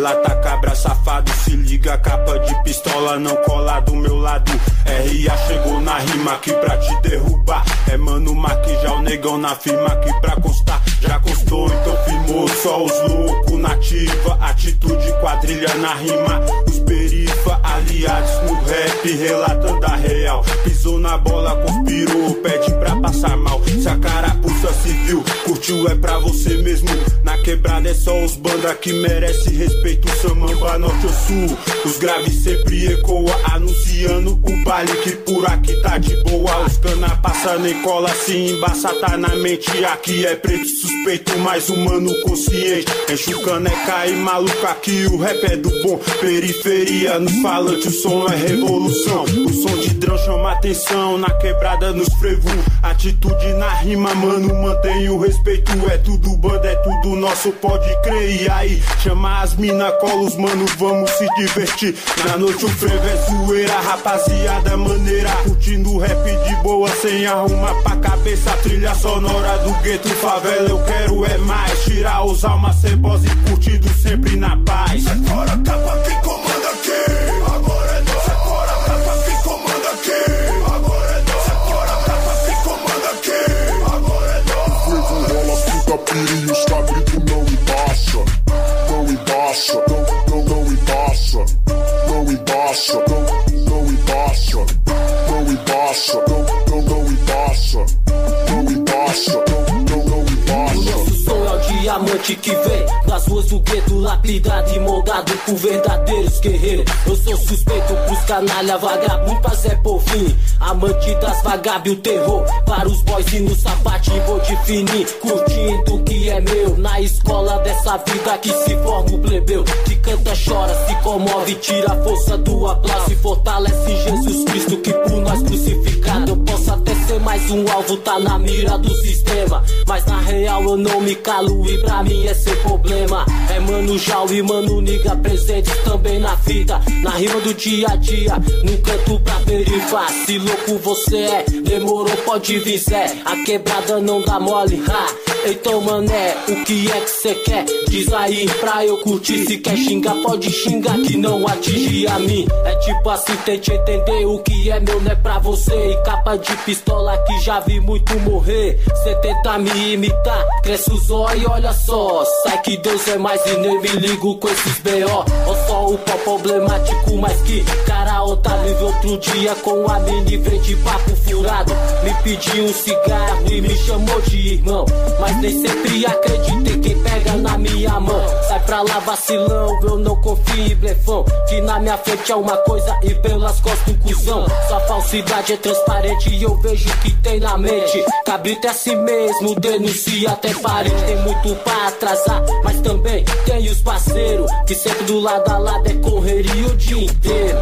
Relata cabra safado, se liga, capa de pistola não cola do meu lado. R.A. chegou na rima aqui pra te derrubar. É Mano Mac, já o negão na firma aqui pra constar. Já constou, então firmou, só os loucos nativa. Atitude, quadrilha na rima, os perifa aliados no rap, relatando a real. Pisou na bola, conspirou, pede pra passar mal. Se a carapuça se viu, curtiu é pra você mesmo. Na quebrada é só os banda que merece respeito. Samamba, norte ou sul, os graves sempre ecoa, anunciando o baile que por aqui tá de boa. Os cana passa nem cola, se embaça tá na mente. Aqui é preto suspeito, mais humano consciente. Enche o caneca e maluco, aqui o rap é do bom. Periferia no falante, o som é revolução. O som de drão chama atenção, na quebrada nos frevo. Atitude na rima, mano, mantém o respeito. É tudo banda, é tudo nosso, pode crer. E aí, chama as mina, cola os mano, vamos se divertir. Na noite o frevo é zoeira, rapaziada maneira. Curtindo rap de boa, sem arrumar pra cabeça. Trilha sonora do gueto, favela, eu quero é mais. Tirar os almas cebosas e curtindo sempre na paz. Sai fora, capa, quem comanda aqui? Agora é nós. Sai fora, capa, quem comanda aqui? Agora é nós. Sai fora, capa, quem comanda aqui? Agora é nós. O frevo rola, puta pira e os cabritos não embaça. Não embaça, não embaça. Não embaça, não embaça. Não embaça, não embaça. Não embaça, não embaça. Nosso som é o diamante que vem das ruas do gueto, lapidado e moldado por verdadeiros guerreiros. Eu sou suspeito pros canalha vagabundo, pra Zé Povinho, amante das vagab e o terror para os boys e no sapatinho vou definir, curtindo o que é meu. Na escola dessa vida que se forma o plebeu, que canta, chora, se comove, tira a força do aplauso e fortalece Jesus Cristo que por nós crucificado. Eu posso até ser mais um alvo, tá na mira do sistema, mas na real eu não me calo e pra mim é sem problema. É Mano Jal e Mano Niga presentes também na fita, na rima do dia a dia, num canto pra perifa. Se louco você é, demorou, pode vir Zé, a quebrada não dá mole, ha. Então mané, o que é que cê quer? Diz aí pra eu curtir, se quer xingar pode xingar que não atinge a mim. É tipo assim, tente entender o que é meu, não é pra você. E capa de pistola que já vi muito morrer. Cê tenta me imitar, cresce os olhos e olha só. Sai que Deus é mais e nem me ligo com esses B.O. Ou só o pó problemático, mas que cara otário. Outro dia com a mini veio de papo furado, me pediu um cigarro e me chamou de irmão, mas nem sempre acreditei quem pega na minha mão. Sai pra lá vacilão, eu não confio em blefão, que na minha frente é uma coisa e pelas costas um cuzão. Sua falsidade é transparente e eu vejo o que tem na mente. Cabrito é assim mesmo, denuncia até parede. Tem muito pra atrasar, mas também tem os parceiros que sempre do lado a lado é correria o dia inteiro.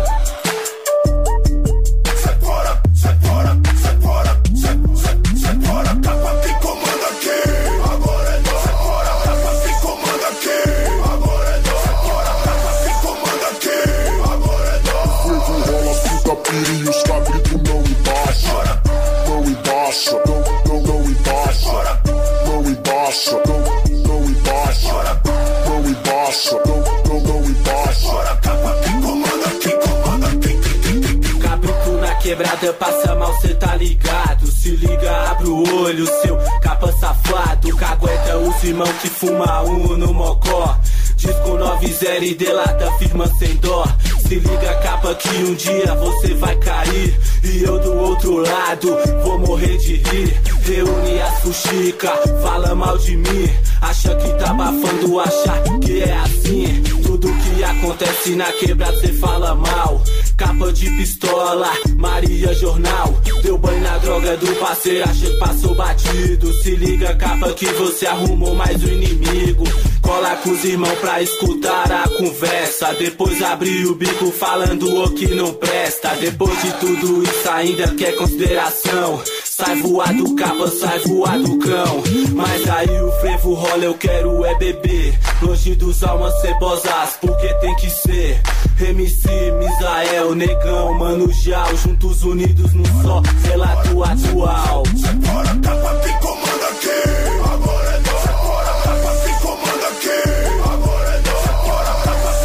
Sai fora, sai fora, sai fora, sai fora, capa, quem comanda aqui? Agora é nós. Sai fora, capa, quem comanda aqui? Agora é nós. Sai fora, capa, quem comanda aqui? Agora é nós. O frevo rola, puta pira e os cabritos não embaça. Não embaça, não embaça. Não embaça, não embaça. Não embaça, não embaça. Fora, capa, quem comanda, quem comanda, quem. Cabrito na quebrada passa mal, cê tá ligado. Se liga, abre o olho, seu capa safado. Cagueta os irmão que fuma no mocó. Disco 90 e delata, firma sem dó. Se liga, capa, que um dia você vai cair e eu do outro lado vou morrer de rir. Reúne as fuxica, fala mal de mim, acha que tá abafando, achar que é assim. Tudo que acontece na quebrada cê fala mal. Capa de pistola, Maria Jornal, deu banho na droga do parceiro, acha que passou batido. Se liga, capa, que você arrumou mais um inimigo. Cola com os irmãos pra escutar a conversa, depois abrir o bico falando o que não presta. Depois de tudo isso ainda quer consideração. Sai voado, capa, sai voado, cão. Mas aí o frevo rola, eu quero é beber, longe dos almas cebosas, porque tem que ser. MC, Misael, Negão, Mano Jal, juntos unidos num só relato atual. Sai fora, capa, quem comanda aqui? Agora é nós. Sai fora, capa, quem comanda aqui? Agora é nós. Sai fora, capa,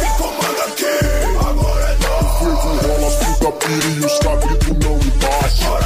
pira e os cabritos não embaça.